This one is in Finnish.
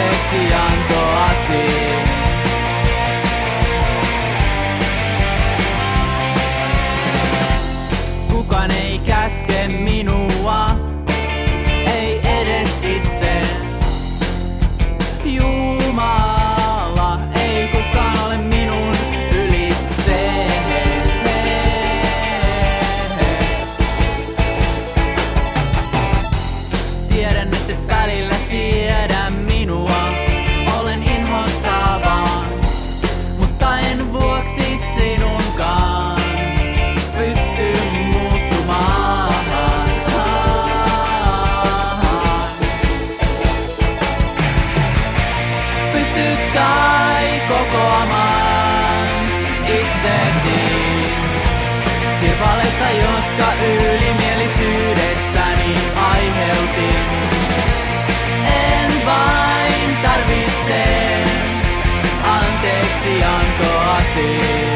anteeksiantoasi. Kukaan ei käske minua, ei edes itse. Jumala, ei kukaan ole minun ylitse. Tiedän, että et välillä siedä minua, olen inhottava, mutta en vuoksi sinunkaan pysty muuttumaan. Pystyt kai kokoamaan itsesi sirpaleista, jotka ylimielisyydessäni aiheutin. En vain tarvitse anteeksiantoasi.